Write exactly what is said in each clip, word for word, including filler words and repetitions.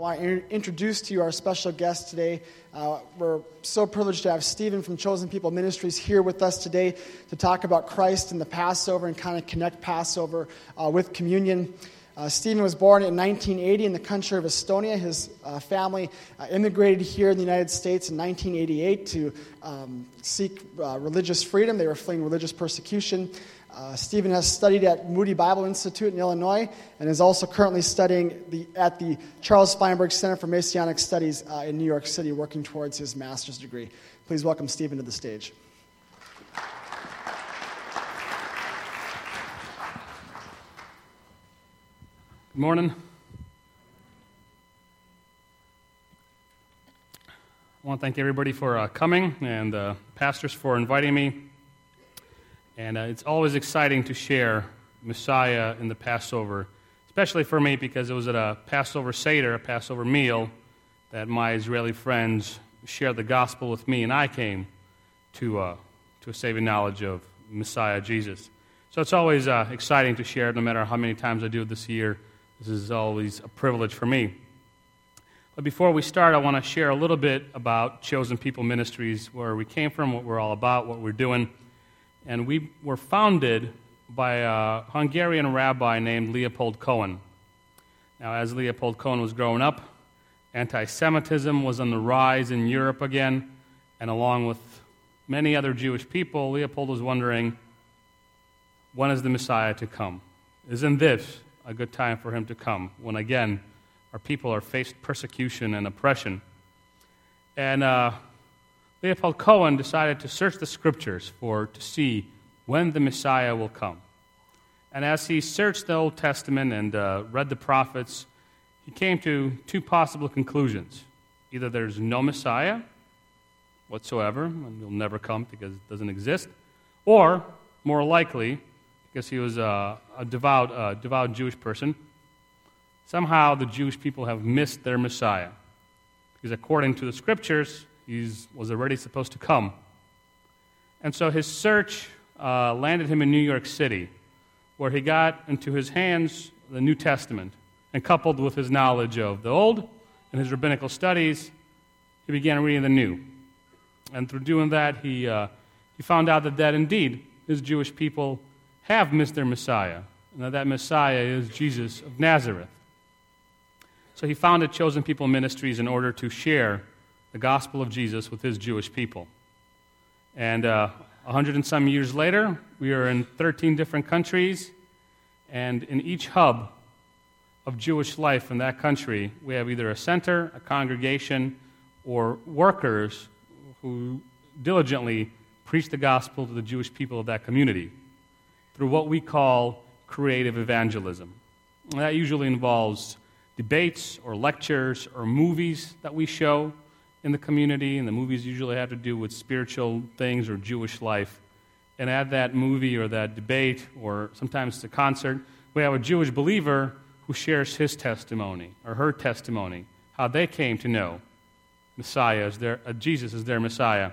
want to in- introduce to you our special guest today. Uh, we're so privileged to have Stephen from Chosen People Ministries here with us today to talk about Christ and the Passover and kind of connect Passover uh, with communion. Uh, Stephen was born in nineteen eighty in the country of Estonia. His uh, family uh, immigrated here in the United States in nineteen eighty-eight to um, seek uh, religious freedom. They were fleeing religious persecution. Uh, Stephen has studied at Moody Bible Institute in Illinois and is also currently studying the, at the Charles Feinberg Center for Messianic Studies uh, in New York City, working towards his master's degree. Please welcome Stephen to the stage. Good morning. I want to thank everybody for uh, coming and uh, pastors for inviting me. And uh, it's always exciting to share Messiah in the Passover, especially for me because it was at a Passover Seder, a Passover meal, that my Israeli friends shared the gospel with me, and I came to uh, to a saving knowledge of Messiah Jesus. So it's always uh, exciting to share it, no matter how many times I do it this year. This is always a privilege for me. But before we start, I want to share a little bit about Chosen People Ministries, where we came from, what we're all about, what we're doing. And we were founded by a Hungarian rabbi named Leopold Cohen. Now, as Leopold Cohen was growing up, anti-Semitism was on the rise in Europe again, and along with many other Jewish people, Leopold was wondering, when is the Messiah to come? Isn't this a good time for him to come, when again, our people are faced persecution and oppression? And uh, Leopold Cohen decided to search the Scriptures for to see when the Messiah will come. And as he searched the Old Testament and uh, read the prophets, he came to two possible conclusions. Either there's no Messiah whatsoever, and he'll never come because it doesn't exist, or, more likely, because he was uh, a devout, uh, devout Jewish person, somehow the Jewish people have missed their Messiah. Because according to the Scriptures, he was already supposed to come. And so his search uh, landed him in New York City, where he got into his hands the New Testament. And coupled with his knowledge of the Old and his rabbinical studies, he began reading the New. And through doing that, he, uh, he found out that, that indeed his Jewish people have missed their Messiah, and that that Messiah is Jesus of Nazareth. So he founded Chosen People Ministries in order to share the gospel of Jesus with his Jewish people. And uh, a hundred and some years later, we are in thirteen different countries, and in each hub of Jewish life in that country, we have either a center, a congregation, or workers who diligently preach the gospel to the Jewish people of that community through what we call creative evangelism. And that usually involves debates or lectures or movies that we show in the community, and the movies usually have to do with spiritual things or Jewish life. And at that movie or that debate, or sometimes it's a concert, we have a Jewish believer who shares his testimony or her testimony, how they came to know Messiah as their, uh, Jesus as their Messiah.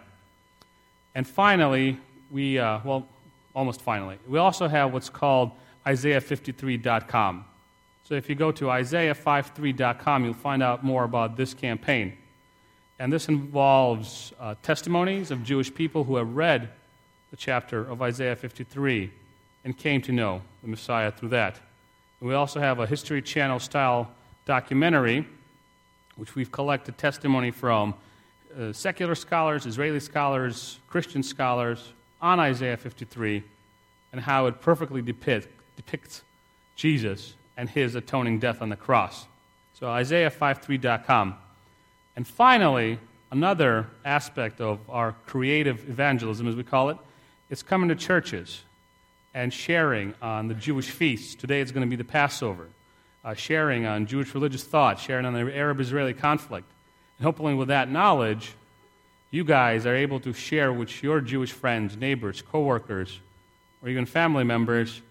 And finally, we, uh, well, almost finally, we also have what's called Isaiah fifty-three dot com. So if you go to Isaiah fifty-three dot com, you'll find out more about this campaign. And this involves uh, testimonies of Jewish people who have read the chapter of Isaiah fifty-three and came to know the Messiah through that. And we also have a History Channel-style documentary, which we've collected testimony from uh, secular scholars, Israeli scholars, Christian scholars on Isaiah fifty-three and how it perfectly depict, depicts Jesus and his atoning death on the cross. So Isaiah fifty-three dot com. And finally, another aspect of our creative evangelism, as we call it, is coming to churches and sharing on the Jewish feasts. Today it's going to be the Passover. Uh, sharing on Jewish religious thought, sharing on the Arab-Israeli conflict. And hopefully with that knowledge, you guys are able to share with your Jewish friends, neighbors, co-workers, or even family members,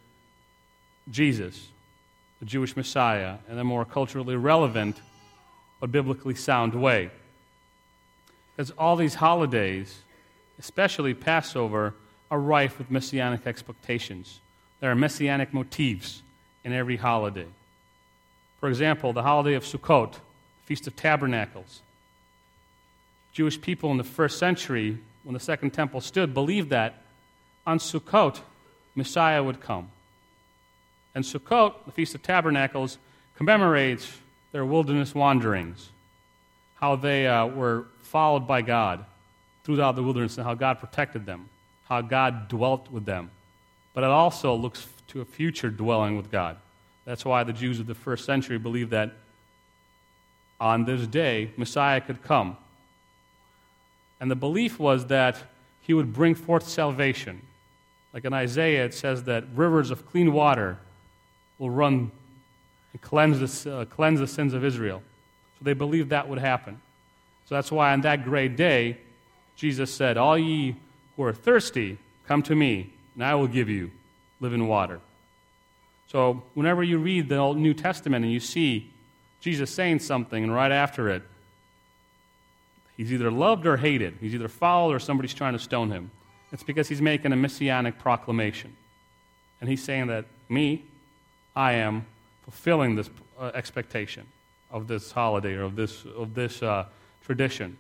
Jesus, the Jewish Messiah, in a more culturally relevant but biblically sound way. Because all these holidays, especially Passover, are rife with messianic expectations. There are messianic motifs in every holiday. For example, the holiday of Sukkot, Feast of Tabernacles. Jewish people in the first century, when the Second Temple stood, believed that on Sukkot, Messiah would come. And Sukkot, the Feast of Tabernacles, commemorates their wilderness wanderings, how they uh, were followed by God throughout the wilderness and how God protected them, how God dwelt with them. But it also looks to a future dwelling with God. That's why the Jews of the first century believed that on this day, Messiah could come. And the belief was that he would bring forth salvation. Like in Isaiah, it says that rivers of clean water will run and cleanse the, uh, cleanse the sins of Israel. So they believed that would happen. So that's why on that great day, Jesus said, all ye who are thirsty, come to me, and I will give you living water. So whenever you read the Old New Testament and you see Jesus saying something, and right after it, he's either loved or hated. He's either followed or somebody's trying to stone him. It's because he's making a messianic proclamation. And he's saying that me, I am fulfilling this uh, expectation of this holiday or of this, of this uh, tradition.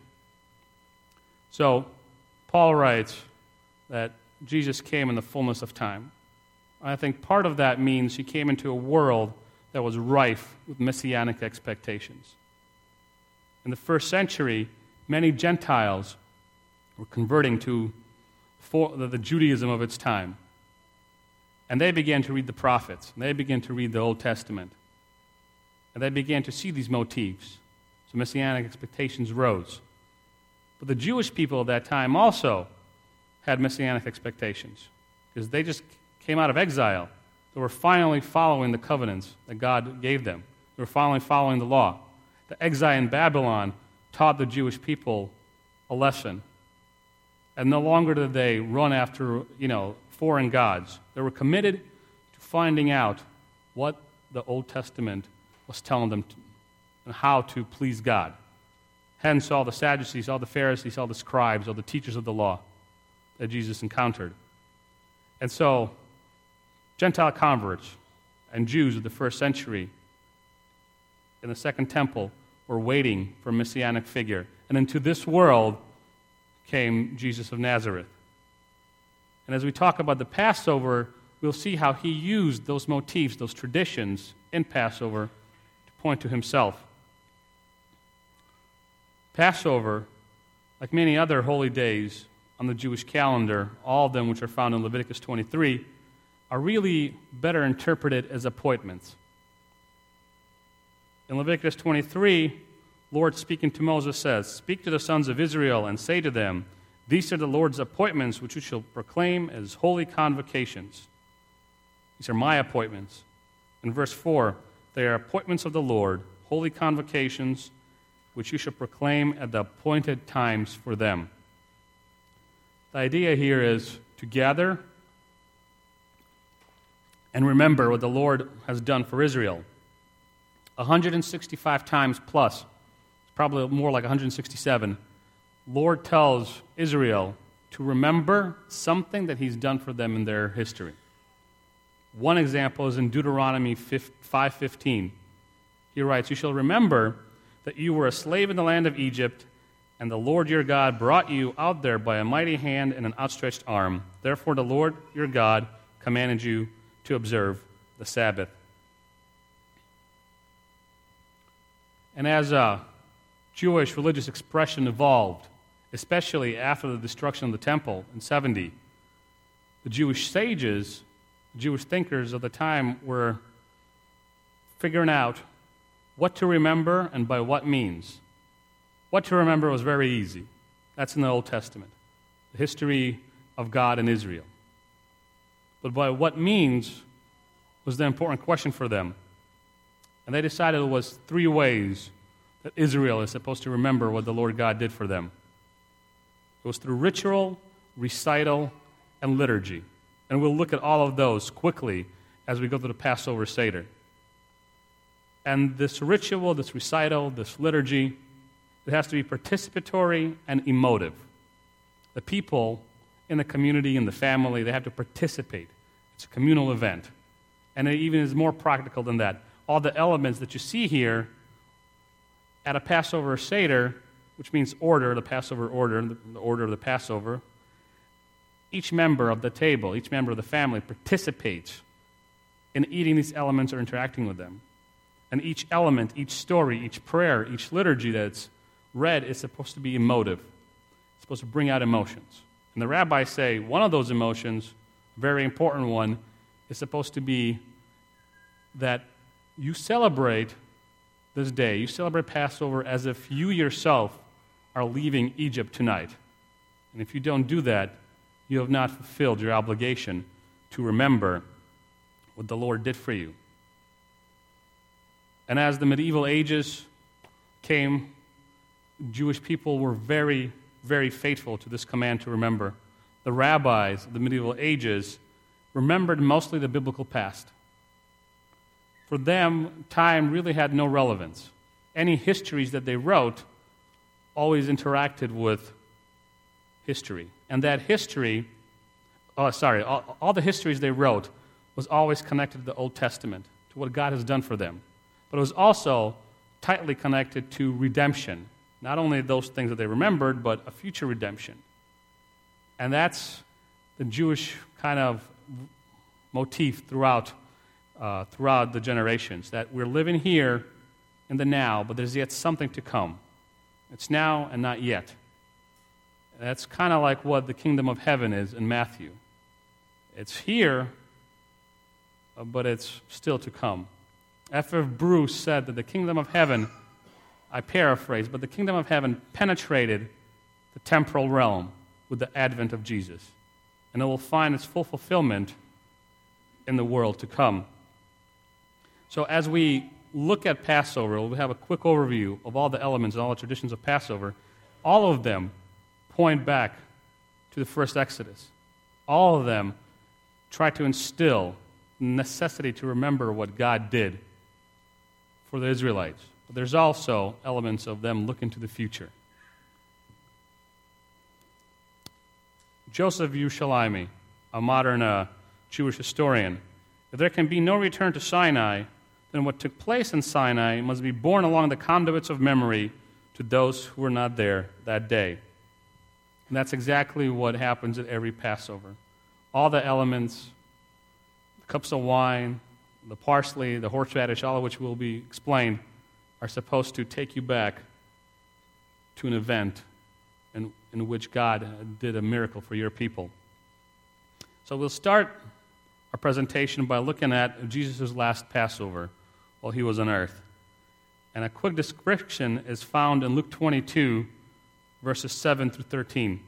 So Paul writes that Jesus came in the fullness of time. I think part of that means he came into a world that was rife with messianic expectations. In the first century, many Gentiles were converting to for the, the Judaism of its time. And they began to read the prophets. And they began to read the Old Testament. And they began to see these motifs. So messianic expectations rose. But the Jewish people of that time also had messianic expectations because they just came out of exile. They were finally following the covenants that God gave them. They were finally following the law. The exile in Babylon taught the Jewish people a lesson. And no longer did they run after, you know, foreign gods. They were committed to finding out what the Old Testament was telling them to, and how to please God. Hence all the Sadducees, all the Pharisees, all the scribes, all the teachers of the law that Jesus encountered. And so Gentile converts and Jews of the first century in the Second Temple were waiting for a messianic figure. And into this world came Jesus of Nazareth. And as we talk about the Passover, we'll see how he used those motifs, those traditions in Passover to point to himself. Passover, like many other holy days on the Jewish calendar, all of them which are found in Leviticus twenty-three, are really better interpreted as appointments. In Leviticus twenty-three, Lord speaking to Moses says, "Speak to the sons of Israel and say to them, these are the Lord's appointments which you shall proclaim as holy convocations." These are my appointments. In verse four, they are appointments of the Lord, holy convocations, which you shall proclaim at the appointed times for them. The idea here is to gather and remember what the Lord has done for Israel. one hundred sixty-five times plus, probably more like one hundred sixty-seven, Lord tells Israel to remember something that he's done for them in their history. One example is in Deuteronomy five fifteen. He writes, "You shall remember that you were a slave in the land of Egypt, and the Lord your God brought you out there by a mighty hand and an outstretched arm. Therefore the Lord your God commanded you to observe the Sabbath." And as a Jewish religious expression evolved, especially after the destruction of the temple in seventy, the Jewish sages, the Jewish thinkers of the time were figuring out what to remember and by what means. What to remember was very easy. That's in the Old Testament, the history of God and Israel. But by what means was the important question for them. And they decided it was three ways that Israel is supposed to remember what the Lord God did for them. It was through ritual, recital, and liturgy. And we'll look at all of those quickly as we go through the Passover Seder. And this ritual, this recital, this liturgy, it has to be participatory and emotive. The people in the community, in the family, they have to participate. It's a communal event. And it even is more practical than that. All the elements that you see here at a Passover Seder, which means order, the Passover order, the order of the Passover, each member of the table, each member of the family participates in eating these elements or interacting with them. And each element, each story, each prayer, each liturgy that's read is supposed to be emotive. It's supposed to bring out emotions. And the rabbis say one of those emotions, a very important one, is supposed to be that you celebrate this day, you celebrate Passover as if you yourself are leaving Egypt tonight. And if you don't do that, you have not fulfilled your obligation to remember what the Lord did for you. And as the medieval ages came, Jewish people were very, very faithful to this command to remember. The rabbis of the medieval ages remembered mostly the biblical past. For them, time really had no relevance. Any histories that they wrote always interacted with history. And that history, oh, sorry, all, all the histories they wrote was always connected to the Old Testament, to what God has done for them. But it was also tightly connected to redemption. Not only those things that they remembered, but a future redemption. And that's the Jewish kind of motif throughout uh, throughout the generations, that we're living here in the now, but there's yet something to come. It's now and not yet. And that's kind of like what the kingdom of heaven is in Matthew. It's here, but it's still to come. F F Bruce said that the kingdom of heaven, I paraphrase, but the kingdom of heaven penetrated the temporal realm with the advent of Jesus. And it will find its full fulfillment in the world to come. So as we look at Passover, we'll have a quick overview of all the elements and all the traditions of Passover. All of them point back to the first Exodus. All of them try to instill the necessity to remember what God did for the Israelites. But there's also elements of them looking to the future. Joseph Yerushalmi, a modern uh, Jewish historian, if there can be no return to Sinai, then what took place in Sinai must be borne along the conduits of memory to those who were not there that day. And that's exactly what happens at every Passover. All the elements, the cups of wine, the parsley, the horseradish, all of which will be explained, are supposed to take you back to an event in, in which God did a miracle for your people. So we'll start our presentation by looking at Jesus' last Passover while he was on earth. And a quick description is found in Luke twenty-two, verses seven through thirteen.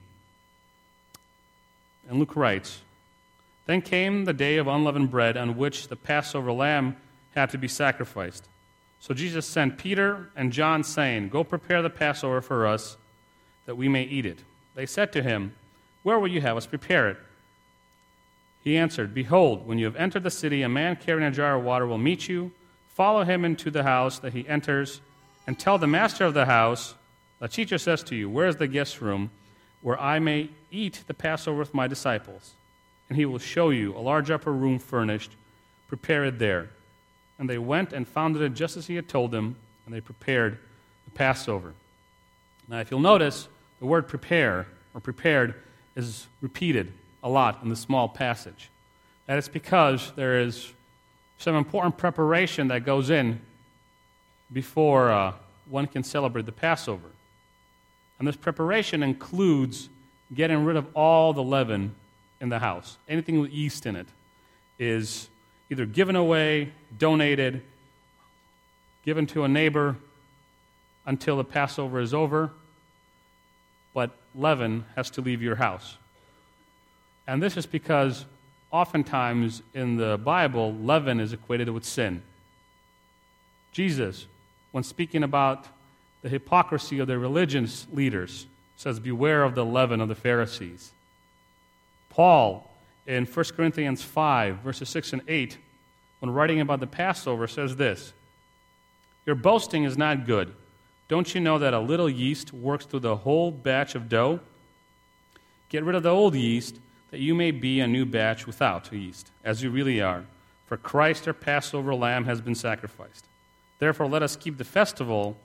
And Luke writes, "Then came the day of unleavened bread on which the Passover lamb had to be sacrificed. So Jesus sent Peter and John, saying, 'Go prepare the Passover for us, that we may eat it.' They said to him, 'Where will you have us prepare it?' He answered, 'Behold, when you have entered the city, a man carrying a jar of water will meet you. Follow him into the house that he enters, and tell the master of the house, the teacher says to you, where is the guest room, where I may eat the Passover with my disciples? And he will show you a large upper room furnished. Prepare it there.' And they went and found it just as he had told them, and they prepared the Passover." Now, if you'll notice, the word prepare, or prepared, is repeated a lot in the small passage. That is because there is some important preparation that goes in before uh, one can celebrate the Passover. And this preparation includes getting rid of all the leaven in the house. Anything with yeast in it is either given away, donated, given to a neighbor until the Passover is over, but leaven has to leave your house. And this is because oftentimes in the Bible, leaven is equated with sin. Jesus, when speaking about the hypocrisy of the religious leaders, says, "Beware of the leaven of the Pharisees." Paul, in First Corinthians five, verses six and eight, when writing about the Passover, says this, "Your boasting is not good. Don't you know that a little yeast works through the whole batch of dough? Get rid of the old yeast, that you may be a new batch without yeast, as you really are. For Christ, our Passover lamb, has been sacrificed. Therefore, let us keep the festival,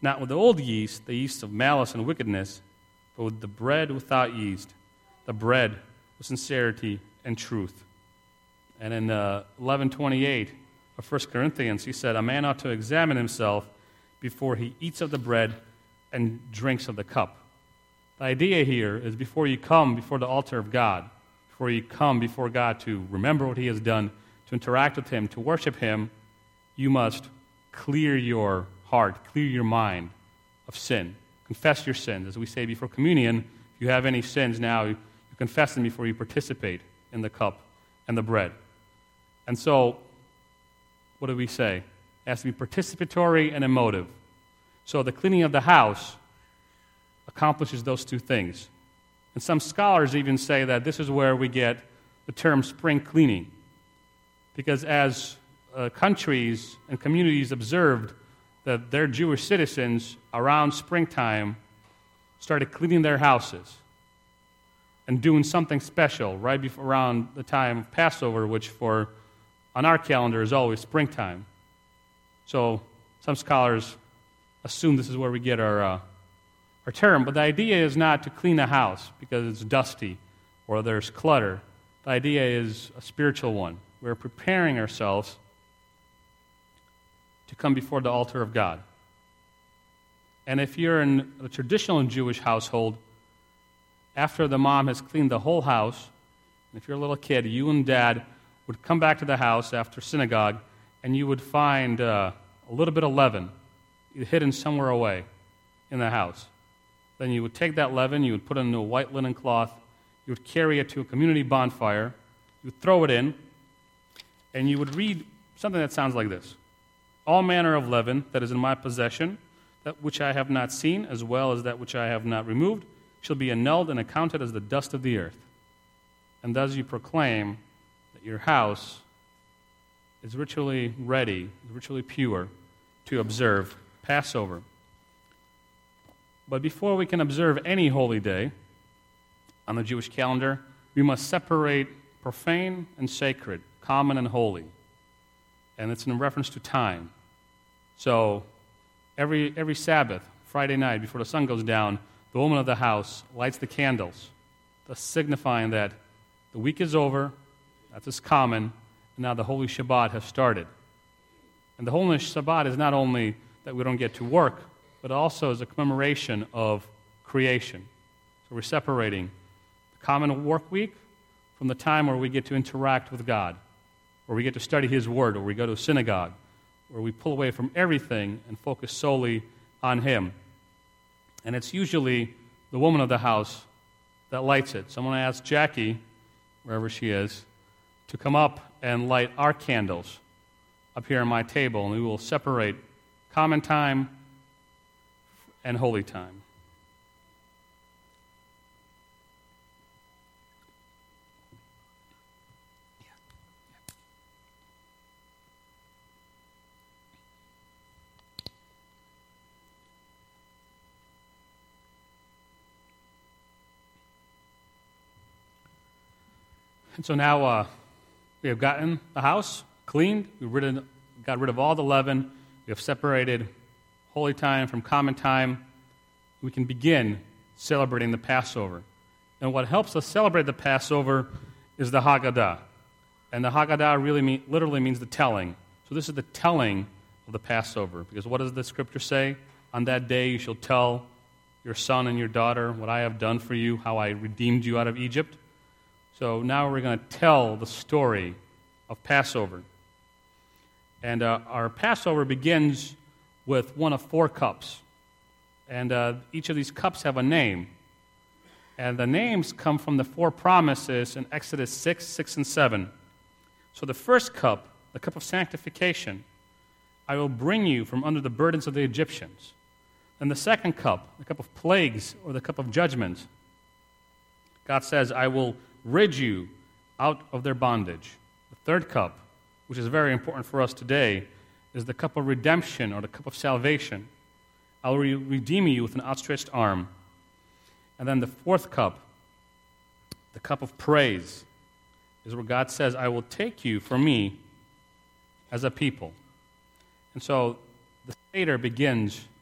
not with the old yeast, the yeast of malice and wickedness, but with the bread without yeast, the bread with sincerity and truth. And in uh, eleven twenty-eight of First Corinthians, he said, a man ought to examine himself before he eats of the bread and drinks of the cup. The idea here is before you come before the altar of God, before you come before God to remember what he has done, to interact with him, to worship him, you must clear your heart, clear your mind of sin. Confess your sins. As we say before communion, if you have any sins now, you confess them before you participate in the cup and the bread. And so, what do we say? It has to be participatory and emotive. So the cleaning of the house accomplishes those two things. And some scholars even say that this is where we get the term spring cleaning. Because as uh, countries and communities observed that their Jewish citizens around springtime started cleaning their houses and doing something special right before, around the time of Passover, which for on our calendar is always springtime. So some scholars assume this is where we get our uh, our term, but the idea is not to clean a house because it's dusty or there's clutter. The idea is a spiritual one. We're preparing ourselves to come before the altar of God. And if you're in a traditional Jewish household, after the mom has cleaned the whole house, and if you're a little kid, you and dad would come back to the house after synagogue, and you would find uh, a little bit of leaven hidden somewhere away in the house. Then you would take that leaven, you would put it into a white linen cloth, you would carry it to a community bonfire, you would throw it in, and you would read something that sounds like this. All manner of leaven that is in my possession, that which I have not seen, as well as that which I have not removed, shall be annulled and accounted as the dust of the earth. And thus you proclaim that your house is ritually ready, ritually pure, to observe Passover. But before we can observe any holy day on the Jewish calendar, we must separate profane and sacred, common and holy. And it's in reference to time. So every every Sabbath, Friday night, before the sun goes down, the woman of the house lights the candles, thus signifying that the week is over, that's as common, and now the Holy Shabbat has started. And the Holy Shabbat is not only that we don't get to work, but also is a commemoration of creation. So we're separating the common work week from the time where we get to interact with God, where we get to study His Word, or we go to a synagogue, where we pull away from everything and focus solely on Him. And it's usually the woman of the house that lights it. So I'm going to ask Jackie, wherever she is, to come up and light our candles up here on my table, and we will separate common time and holy time. And so now uh, we have gotten the house cleaned. We've rid of, got rid of all the leaven. We have separated holy time from common time. We can begin celebrating the Passover. And what helps us celebrate the Passover is the Haggadah. And the Haggadah really mean, literally means the telling. So this is the telling of the Passover. Because what does the Scripture say? On that day you shall tell your son and your daughter what I have done for you, how I redeemed you out of Egypt. So now we're going to tell the story of Passover. And uh, our Passover begins with one of four cups. And uh, each of these cups have a name. And the names come from the four promises in Exodus six, six, and seven. So the first cup, the cup of sanctification, I will bring you from under the burdens of the Egyptians. Then the second cup, the cup of plagues, or the cup of judgment, God says, I will rid you out of their bondage. The third cup, which is very important for us today, is the cup of redemption, or the cup of salvation. I will re- redeem you with an outstretched arm. And then the fourth cup, the cup of praise, is where God says, I will take you for me as a people. And so the Seder begins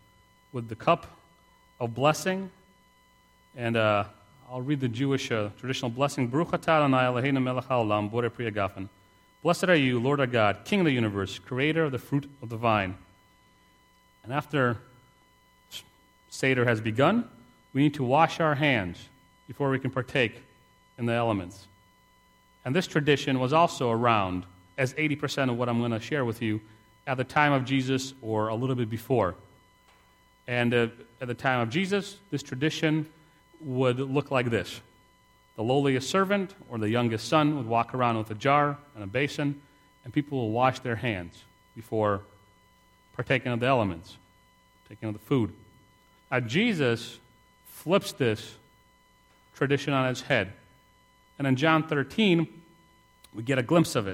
with the cup of blessing. And uh, I'll read the Jewish uh, traditional blessing. Baruch atah Adonai Eloheinu melech haolam, borei pri hagafen. Blessed are you, Lord our God, King of the universe, creator of the fruit of the vine. And after Seder has begun, we need to wash our hands before we can partake in the elements. And this tradition was also around, as eighty percent of what I'm going to share with you, at the time of Jesus or a little bit before. And uh, at the time of Jesus, this tradition would look like this. The lowliest servant or the youngest son would walk around with a jar and a basin, and people will wash their hands before partaking of the elements, taking of the food. Now, Jesus flips this tradition on its head. And in John thirteen, we get a glimpse of it.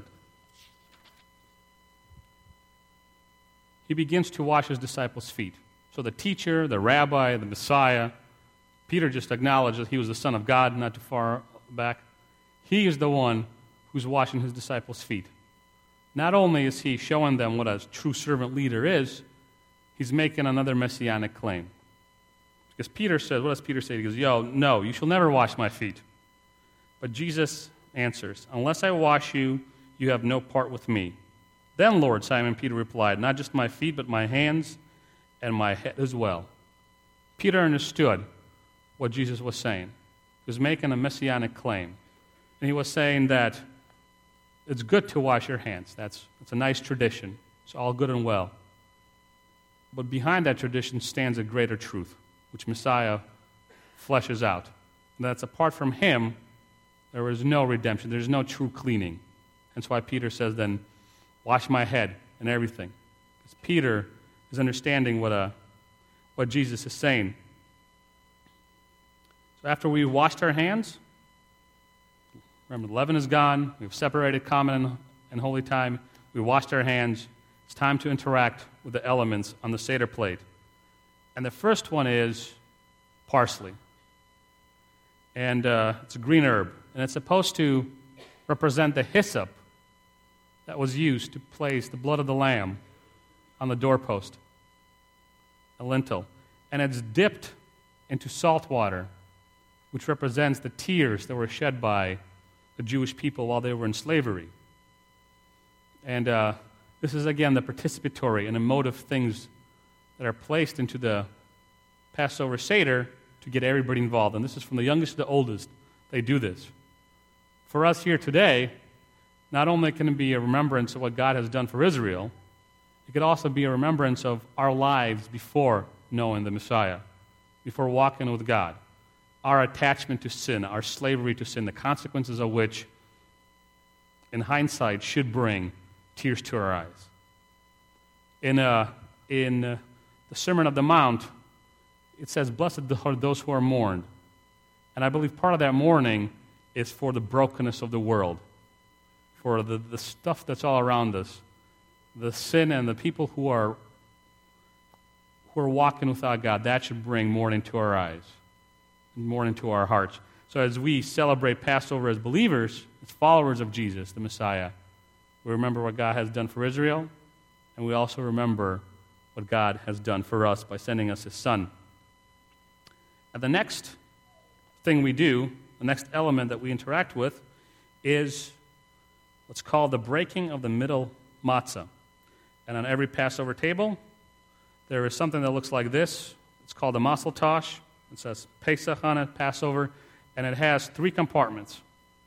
He begins to wash his disciples' feet. So the teacher, the rabbi, the Messiah, Peter just acknowledged that he was the Son of God not too far back. He is the one who's washing his disciples' feet. Not only is he showing them what a true servant leader is, he's making another messianic claim. Because Peter says, what does Peter say? He goes, yo, no, you shall never wash my feet. But Jesus answers, unless I wash you, you have no part with me. Then, Lord, Simon Peter replied, not just my feet, but my hands and my head as well. Peter understood what Jesus was saying. He was making a messianic claim. And he was saying that it's good to wash your hands. That's, that's a nice tradition. It's all good and well. But behind that tradition stands a greater truth, which Messiah fleshes out. And that's apart from him, there is no redemption. There's no true cleaning. That's why Peter says then, wash my head and everything. Because Peter is understanding what, uh, what Jesus is saying. So after we washed our hands, remember the leaven is gone, we've separated common and holy time, we washed our hands, it's time to interact with the elements on the Seder plate. And the first one is parsley. And uh, it's a green herb. And it's supposed to represent the hyssop that was used to place the blood of the lamb on the doorpost, a lintel. And it's dipped into salt water, which represents the tears that were shed by the Jewish people while they were in slavery. And uh, this is, again, the participatory and emotive things that are placed into the Passover Seder to get everybody involved. And this is from the youngest to the oldest. They do this. For us here today, not only can it be a remembrance of what God has done for Israel, it could also be a remembrance of our lives before knowing the Messiah, before walking with God, our attachment to sin, our slavery to sin, the consequences of which, in hindsight, should bring tears to our eyes. In, uh, in uh, the Sermon of the Mount, it says, blessed are those who are mourned. And I believe part of that mourning is for the brokenness of the world, for the, the stuff that's all around us, the sin and the people who are who are walking without God. That should bring mourning to our eyes, mourning to our hearts. So as we celebrate Passover as believers, as followers of Jesus, the Messiah, we remember what God has done for Israel, and we also remember what God has done for us by sending us His Son. And the next thing we do, the next element that we interact with, is what's called the breaking of the middle matzah. And on every Passover table, there is something that looks like this. It's called a masel tosh. It says Pesach on it, Passover, and it has three compartments,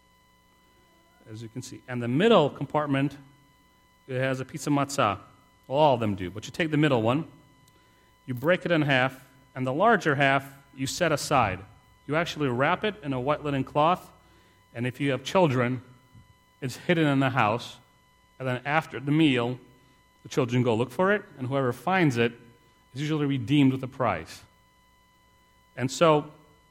as you can see. And the middle compartment, it has a piece of matzah. Well, all of them do, but you take the middle one, you break it in half, and the larger half you set aside. You actually wrap it in a white linen cloth, and if you have children, it's hidden in the house, and then after the meal, the children go look for it, and whoever finds it is usually redeemed with a prize. And so,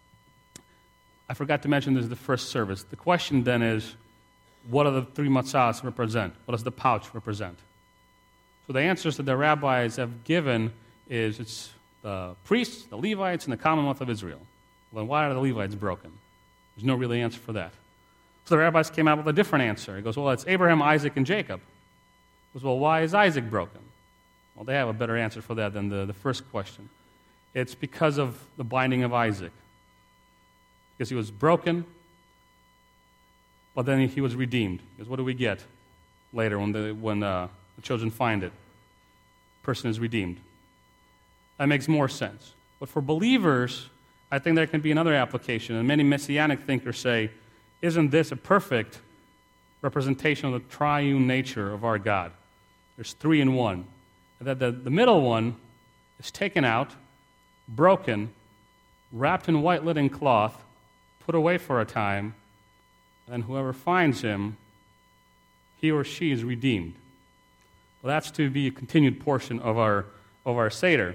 I forgot to mention this is the first service. The question then is, what do the three matzahs represent? What does the pouch represent? So the answers that the rabbis have given is it's the priests, the Levites, and the Commonwealth of Israel. Well, then why are the Levites broken? There's no real answer for that. So the rabbis came out with a different answer. He goes, well, it's Abraham, Isaac, and Jacob. He goes, well, why is Isaac broken? Well, they have a better answer for that than the, the first question. it's because of the binding of Isaac. Because he was broken, but then he was redeemed. Because what do we get later when the, when, uh, the children find it? The person is redeemed. That makes more sense. But for believers, I think there can be another application. And many Messianic thinkers say, isn't this a perfect representation of the triune nature of our God? There's three in one. And that the, the middle one is taken out, broken, wrapped in white linen cloth, put away for a time, and whoever finds him, he or she is redeemed. Well, that's to be a continued portion of our of our Seder.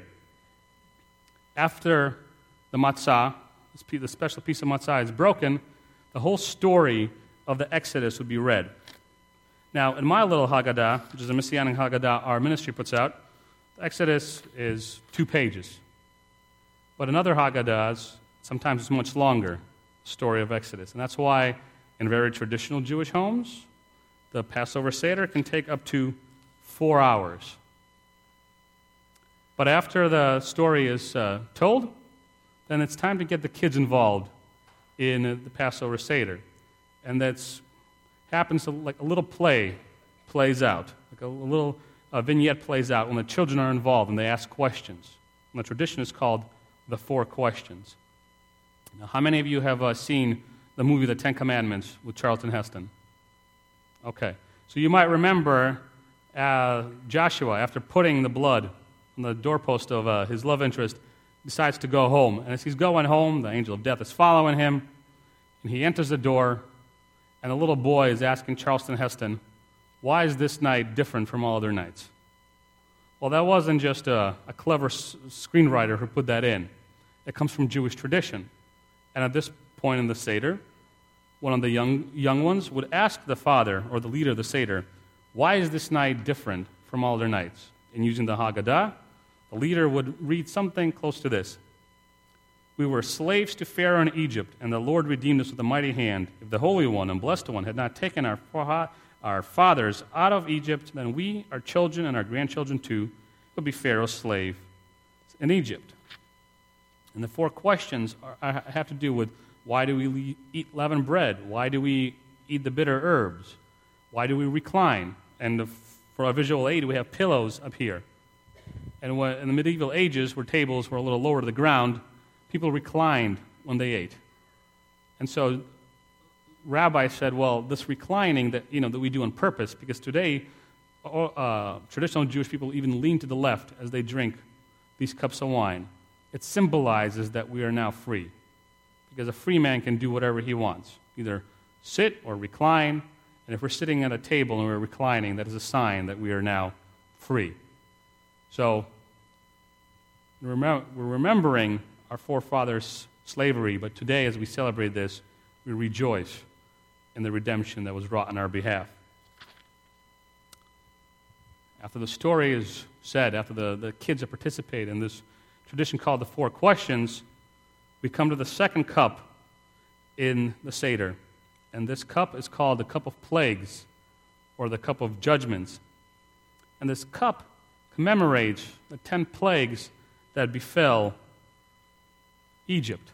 After the matzah, the special piece of matzah is broken, the whole story of the Exodus would be read. Now, in my little Haggadah, which is a Messianic Haggadah our ministry puts out, the Exodus is two pages. But in other Haggadahs, sometimes it's much longer, the story of Exodus. And that's why in very traditional Jewish homes, the Passover Seder can take up to four hours. But after the story is uh, told, then it's time to get the kids involved in uh, the Passover Seder. And that's happens to, like a little play plays out, like a, a little uh, vignette plays out when the children are involved and they ask questions. And the tradition is called the Four Questions. Now, how many of you have uh, seen the movie The Ten Commandments with Charlton Heston? Okay. So you might remember uh, Joshua, after putting the blood on the doorpost of uh, his love interest, decides to go home. And as he's going home, the angel of death is following him, and he enters the door, and the little boy is asking Charlton Heston, why is this night different from all other nights? Well, that wasn't just a, a clever s- screenwriter who put that in. It comes from Jewish tradition. And at this point in the Seder, one of the young, young ones would ask the father, or the leader of the Seder, why is this night different from all other nights? And using the Haggadah, the leader would read something close to this. We were slaves to Pharaoh in Egypt, and the Lord redeemed us with a mighty hand. If the Holy One and Blessed One had not taken our, our fathers out of Egypt, then we, our children, and our grandchildren too, would be Pharaoh's slave in Egypt. And the four questions are, have to do with why do we eat leavened bread? Why do we eat the bitter herbs? Why do we recline? And the, for our visual aid, we have pillows up here. And when, in the medieval ages, where tables were a little lower to the ground, people reclined when they ate. And so Rabbi said, well, this reclining that, you know, that we do on purpose, because today uh, traditional Jewish people even lean to the left as they drink these cups of wine. It symbolizes that we are now free, because a free man can do whatever he wants, either sit or recline. And if we're sitting at a table and we're reclining, that is a sign that we are now free. So we're remembering our forefathers' slavery, but today as we celebrate this, we rejoice in the redemption that was wrought on our behalf. After the story is said, after the, the kids have participated in this tradition called the Four Questions, we come to the second cup in the Seder. And this cup is called the cup of plagues, or the cup of judgments. And this cup commemorates the ten plagues that befell Egypt.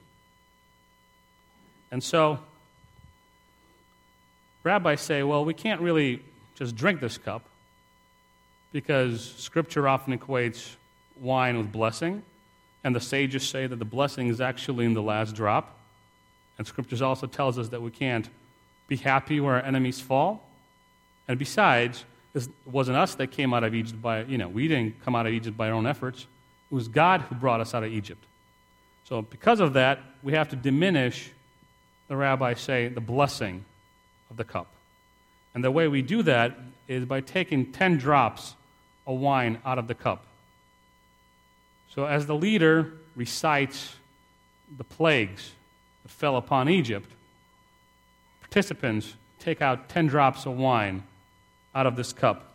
And so, rabbis say, well, we can't really just drink this cup, because Scripture often equates wine with blessing, and the sages say that the blessing is actually in the last drop. And Scripture also tells us that we can't be happy where our enemies fall. And besides, it wasn't us that came out of Egypt by, you know, we didn't come out of Egypt by our own efforts. It was God who brought us out of Egypt. So because of that, we have to diminish, the rabbis say, the blessing of the cup. And the way we do that is by taking ten drops of wine out of the cup. So as the leader recites the plagues that fell upon Egypt, participants take out ten drops of wine out of this cup.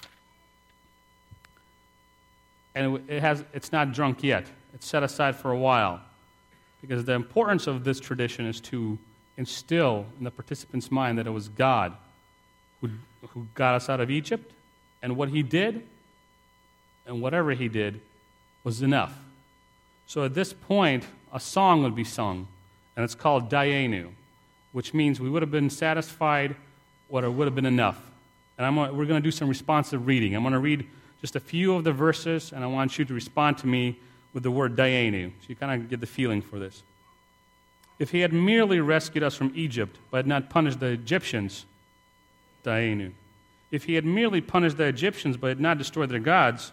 And it has, it's not drunk yet. It's set aside for a while, because the importance of this tradition is to instill in the participant's mind that it was God who, who got us out of Egypt, and what he did, and whatever he did, was enough. So at this point, a song would be sung, and it's called Dayenu, which means we would have been satisfied, or it would have been enough. And I'm, we're going to do some responsive reading. I'm going to read just a few of the verses, and I want you to respond to me with the word Dayenu, so you kind of get the feeling for this. If he had merely rescued us from Egypt, but had not punished the Egyptians, Dayenu. If he had merely punished the Egyptians, but had not destroyed their gods,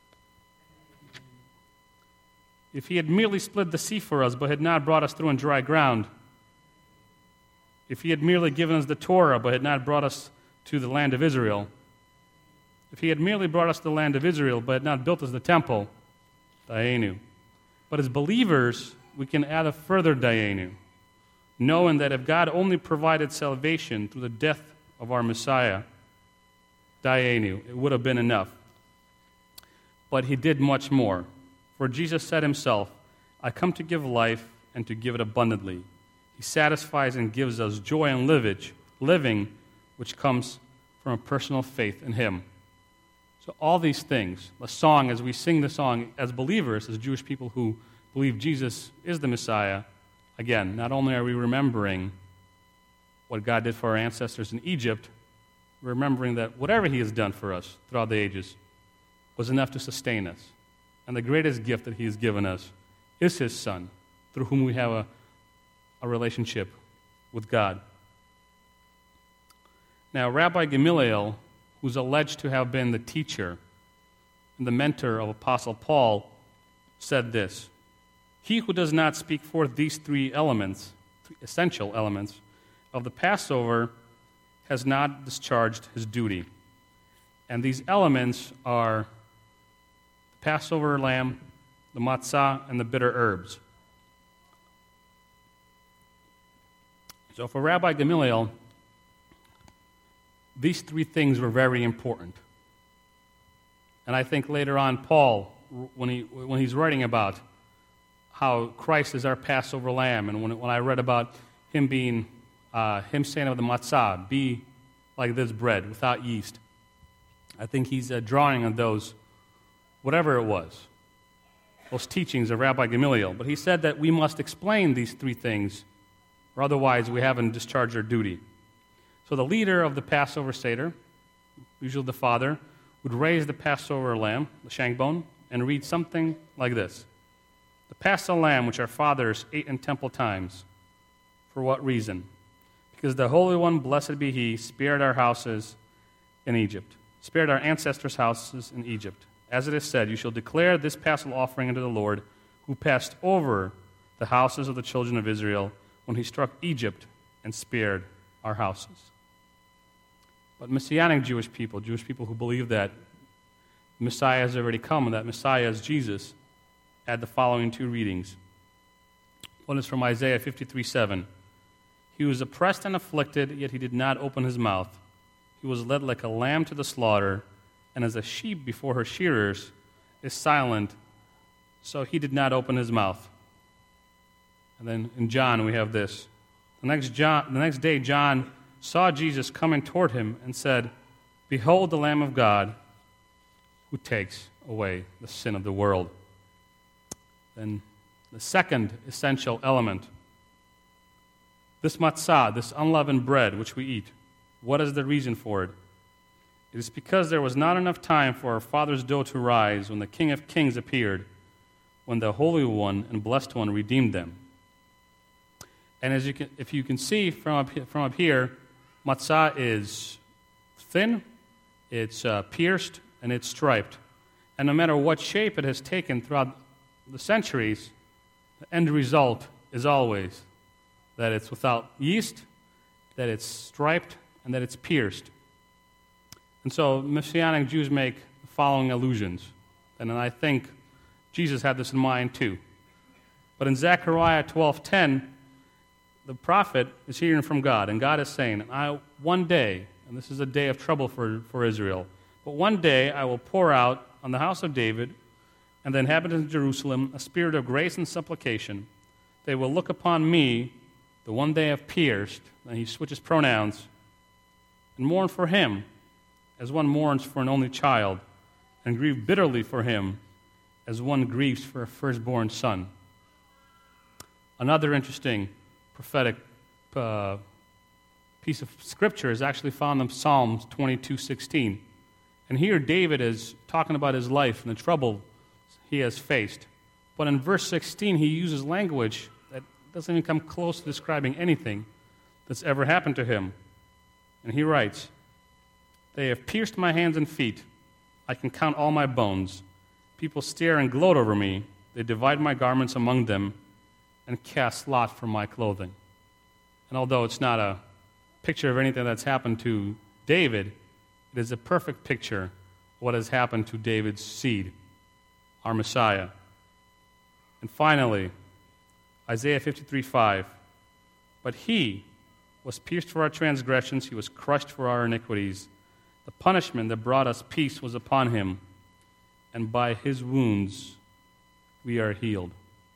if he had merely split the sea for us, but had not brought us through on dry ground, if he had merely given us the Torah, but had not brought us to the land of Israel, if he had merely brought us to the land of Israel, but had not built us the temple, Dayenu. But as believers, we can add a further Dayenu, knowing that if God only provided salvation through the death of our Messiah, Dayenu, it would have been enough. But he did much more. For Jesus said himself, I come to give life and to give it abundantly. He satisfies and gives us joy and living, which comes from a personal faith in him. So all these things, the song, as we sing the song as believers, as Jewish people who believe Jesus is the Messiah, again, not only are we remembering what God did for our ancestors in Egypt, we're remembering that whatever he has done for us throughout the ages was enough to sustain us. And the greatest gift that he has given us is his Son, through whom we have a, a relationship with God. Now, Rabbi Gamaliel, who's alleged to have been the teacher and the mentor of Apostle Paul, said this: he who does not speak forth these three elements, three essential elements, of the Passover has not discharged his duty. And these elements are the Passover lamb, the matzah, and the bitter herbs. So for Rabbi Gamaliel, these three things were very important. And I think later on, Paul, when he when he's writing about how Christ is our Passover lamb, and when, when I read about him being, uh, him saying of the matzah, be like this bread, without yeast, I think he's uh, drawing on those, whatever it was, those teachings of Rabbi Gamaliel. But he said that we must explain these three things, or otherwise we haven't discharged our duty. So the leader of the Passover Seder, usually the father, would raise the Passover lamb, the shank bone, and read something like this: the Passover lamb which our fathers ate in temple times. For what reason? Because the Holy One, blessed be he, spared our houses in Egypt, spared our ancestors' houses in Egypt. As it is said, you shall declare this Passover offering unto the Lord, who passed over the houses of the children of Israel when he struck Egypt and spared our houses. But Messianic Jewish people, Jewish people who believe that Messiah has already come and that Messiah is Jesus, add the following two readings. One is from Isaiah fifty-three seven. He was oppressed and afflicted, yet he did not open his mouth. He was led like a lamb to the slaughter, and as a sheep before her shearers is silent, so he did not open his mouth. And then in John we have this. The next, John, the next day John saw Jesus coming toward him and said, Behold the Lamb of God who takes away the sin of the world. Then the second essential element, this matzah, this unleavened bread which we eat, what is the reason for it? It is because there was not enough time for our father's dough to rise when the King of Kings appeared, when the Holy One and Blessed One redeemed them. And as you can, if you can see from up here, from up here, matzah is thin, it's uh, pierced, and it's striped. And no matter what shape it has taken throughout the centuries, the end result is always that it's without yeast, that it's striped, and that it's pierced. And so Messianic Jews make the following allusions, and I think Jesus had this in mind too. But in Zechariah twelve ten, the prophet is hearing from God, and God is saying, I, one day, and this is a day of trouble for, for Israel, but one day I will pour out on the house of David and the inhabitants of Jerusalem a spirit of grace and supplication. They will look upon me, the one they have pierced, and he switches pronouns, and mourn for him as one mourns for an only child, and grieve bitterly for him as one grieves for a firstborn son. Another interesting prophetic uh, piece of scripture is actually found in Psalms twenty-two sixteen. And here David is talking about his life and the trouble he has faced. But in verse sixteen, he uses language that doesn't even come close to describing anything that's ever happened to him. And he writes, "They have pierced my hands and feet. I can count all my bones. People stare and gloat over me. They divide my garments among them and cast lot for my clothing." And although it's not a picture of anything that's happened to David, it is a perfect picture of what has happened to David's seed, our Messiah. And finally, Isaiah fifty-three five, "But he was pierced for our transgressions, he was crushed for our iniquities. The punishment that brought us peace was upon him, and by his wounds we are healed."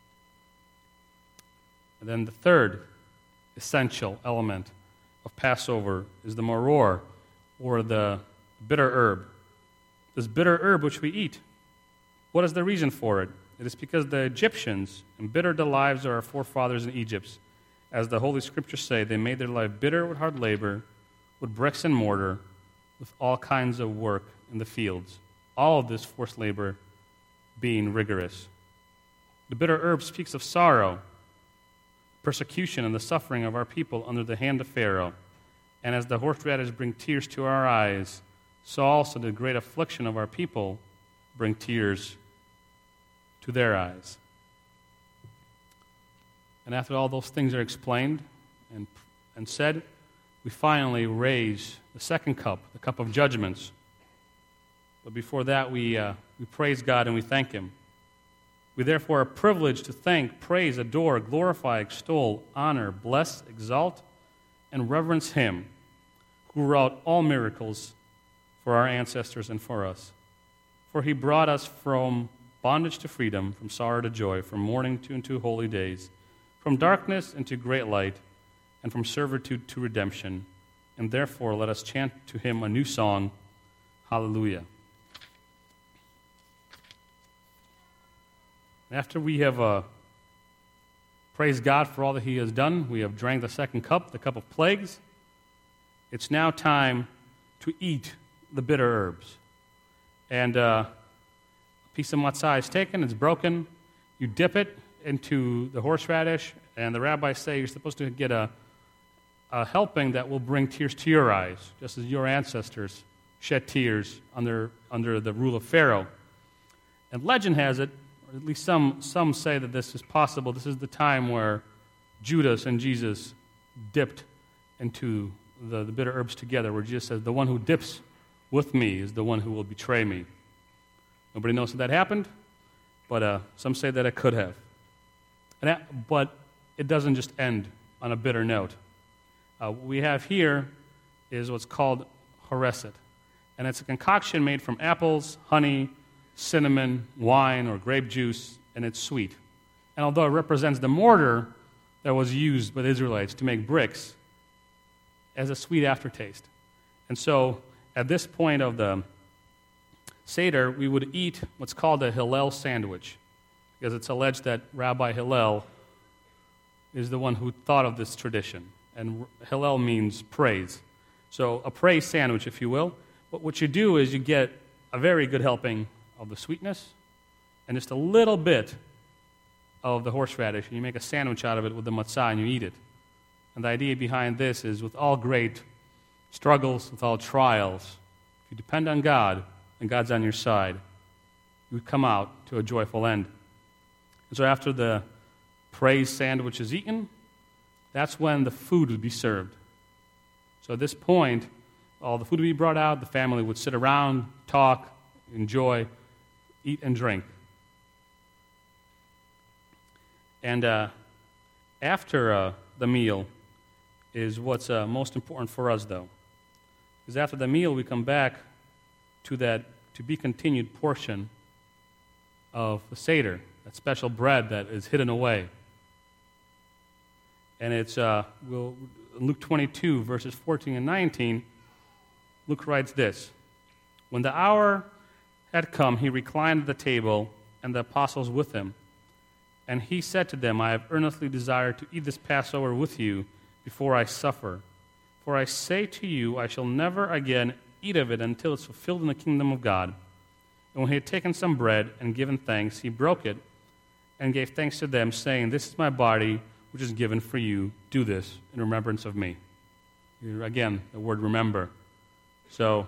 And then the third essential element of Passover is the maror, or the bitter herb. This bitter herb which we eat, what is the reason for it? It is because the Egyptians embittered the lives of our forefathers in Egypt. As the Holy Scriptures say, they made their life bitter with hard labor, with bricks and mortar, with all kinds of work in the fields. All of this forced labor being rigorous. The bitter herb speaks of sorrow, persecution, and the suffering of our people under the hand of Pharaoh. And as the horseradish bring tears to our eyes, so also the great affliction of our people bring tears to their eyes. And after all those things are explained and, and said, we finally raise the second cup, the cup of judgments. But before that, we, uh, we praise God and we thank Him. We therefore are privileged to thank, praise, adore, glorify, extol, honor, bless, exalt, and reverence Him who wrought all miracles for our ancestors and for us. For He brought us from bondage to freedom, from sorrow to joy, from mourning to into holy days, from darkness into great light, and from servitude to redemption. And therefore let us chant to Him a new song, Hallelujah. After we have uh, praised God for all that He has done, we have drank the second cup, the cup of plagues. It's now time to eat the bitter herbs. And uh, a piece of matzah is taken, it's broken. You dip it into the horseradish, and the rabbis say you're supposed to get a, a helping that will bring tears to your eyes, just as your ancestors shed tears under, under the rule of Pharaoh. And legend has it, or at least some, some say that this is possible. This is the time where Judas and Jesus dipped into the, the bitter herbs together, where Jesus says, the one who dips with me is the one who will betray me. Nobody knows if that happened, but uh, some say that it could have. And that, but it doesn't just end on a bitter note. Uh, what we have here is what's called hareset, and it's a concoction made from apples, honey, cinnamon, wine, or grape juice, and it's sweet. And although it represents the mortar that was used by the Israelites to make bricks, it has a sweet aftertaste. And so, at this point of the Seder, we would eat what's called a Hillel sandwich, because it's alleged that Rabbi Hillel is the one who thought of this tradition. And Hillel means praise. So, a praise sandwich, if you will. But what you do is you get a very good helping of the sweetness, and just a little bit of the horseradish, and you make a sandwich out of it with the matzah, and you eat it. And the idea behind this is, with all great struggles, with all trials, if you depend on God, and God's on your side, you come out to a joyful end. And so after the praise sandwich is eaten, that's when the food would be served. So at this point, all the food would be brought out, the family would sit around, talk, enjoy, eat and drink. And uh, after uh, the meal is what's uh, most important for us, though. Because after the meal, we come back to that to-be-continued portion of the Seder, that special bread that is hidden away. And it's uh, we'll, Luke twenty-two, verses fourteen and nineteen, Luke writes this: When the hour had come, he reclined at the table, and the apostles with him. And he said to them, I have earnestly desired to eat this Passover with you before I suffer. For I say to you, I shall never again eat of it until it's fulfilled in the kingdom of God. And when he had taken some bread and given thanks, he broke it and gave thanks to them, saying, This is my body, which is given for you. Do this in remembrance of me. Here, again, the word remember. So,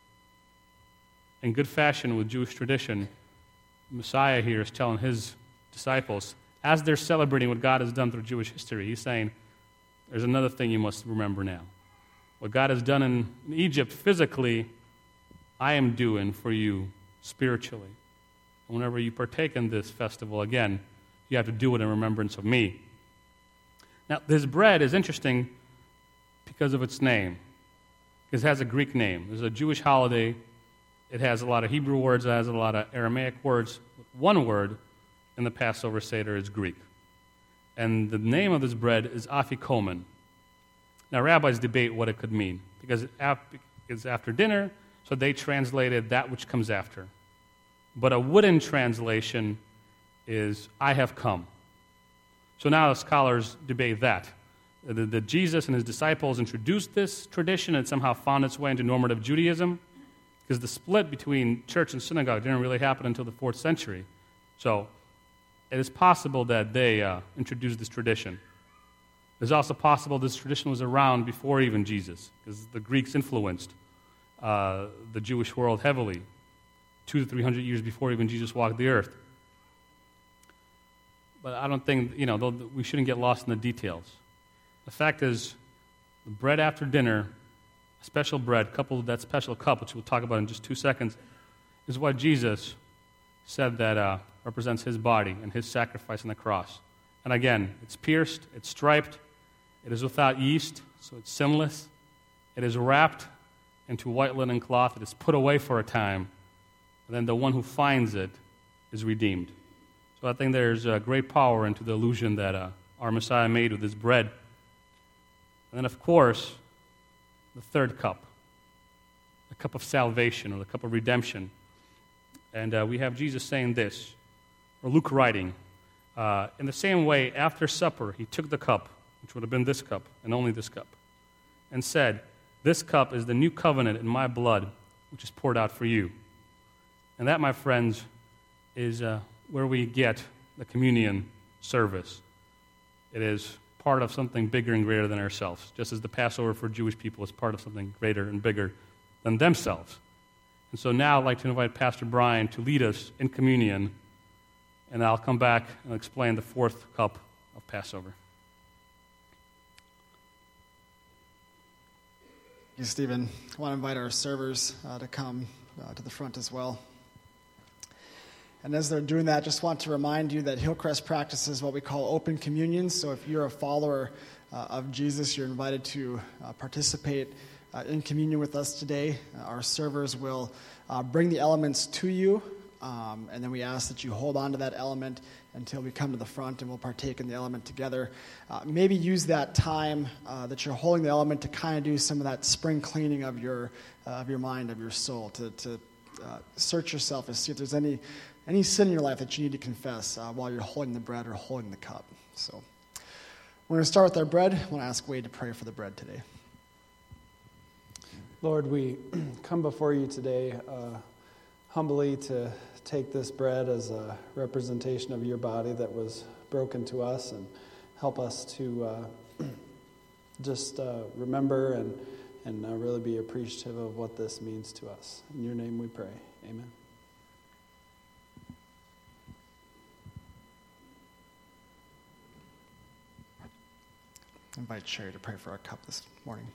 in good fashion with Jewish tradition, Messiah here is telling his disciples, as they're celebrating what God has done through Jewish history, he's saying, there's another thing you must remember now. What God has done in Egypt physically, I am doing for you spiritually. And whenever you partake in this festival, again, you have to do it in remembrance of me. Now, this bread is interesting because of its name. Because it has a Greek name. It's a Jewish holiday. It has a lot of Hebrew words. It has a lot of Aramaic words. One word in the Passover Seder is Greek. And the name of this bread is afikomen. Now, rabbis debate what it could mean. Because it's after dinner, so they translated that which comes after. But a wooden translation is, I have come. So now the scholars debate that. That Jesus and his disciples introduced this tradition and somehow found its way into normative Judaism, because the split between church and synagogue didn't really happen until the fourth century. So it is possible that they uh, introduced this tradition. It's also possible this tradition was around before even Jesus, because the Greeks influenced uh, the Jewish world heavily, two to three hundred years before even Jesus walked the earth. But I don't think, you know, we shouldn't get lost in the details. The fact is, the bread after dinner, special bread coupled with that special cup, which we'll talk about in just two seconds, is what Jesus said that uh, represents his body and his sacrifice on the cross. And again, it's pierced, it's striped, it is without yeast, so it's sinless. It is wrapped into white linen cloth. It is put away for a time. And then the one who finds it is redeemed. So I think there's uh, great power into the illusion that uh, our Messiah made with this bread. And then, of course, the third cup, the cup of salvation or the cup of redemption. And uh, we have Jesus saying this, or Luke writing, uh, in the same way, after supper, he took the cup, which would have been this cup, and only this cup, and said, This cup is the new covenant in my blood, which is poured out for you. And that, my friends, is uh, where we get the communion service. It is part of something bigger and greater than ourselves, just as the Passover for Jewish people is part of something greater and bigger than themselves. And so now I'd like to invite Pastor Brian to lead us in communion, and I'll come back and explain the fourth cup of Passover. Thank you, Stephen. I want to invite our servers uh, to come uh, to the front as well. And as they're doing that, just want to remind you that Hillcrest practices what we call open communion. So if you're a follower uh, of Jesus, you're invited to uh, participate uh, in communion with us today. Uh, our servers will uh, bring the elements to you, um, and then we ask that you hold on to that element until we come to the front and we'll partake in the element together. Uh, maybe use that time uh, that you're holding the element to kind of do some of that spring cleaning of your uh, of your mind, of your soul, to, to uh, search yourself and see if there's any Any sin in your life that you need to confess uh, while you're holding the bread or holding the cup. So we're going to start with our bread. I want to ask Wade to pray for the bread today. Lord, we come before you today uh, humbly to take this bread as a representation of your body that was broken to us, and help us to uh, just uh, remember and, and uh, really be appreciative of what this means to us. In your name we pray. Amen. I invite Sherry to pray for our cup this morning.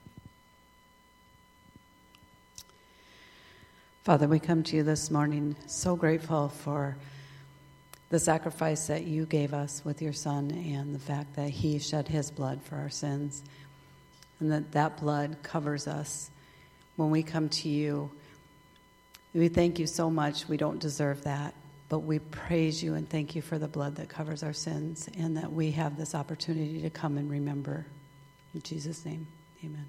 Father, we come to you this morning so grateful for the sacrifice that you gave us with your Son and the fact that he shed his blood for our sins, and that that blood covers us when we come to you. We thank you so much. We don't deserve that, but we praise you and thank you for the blood that covers our sins, and that we have this opportunity to come and remember. In Jesus' name, amen.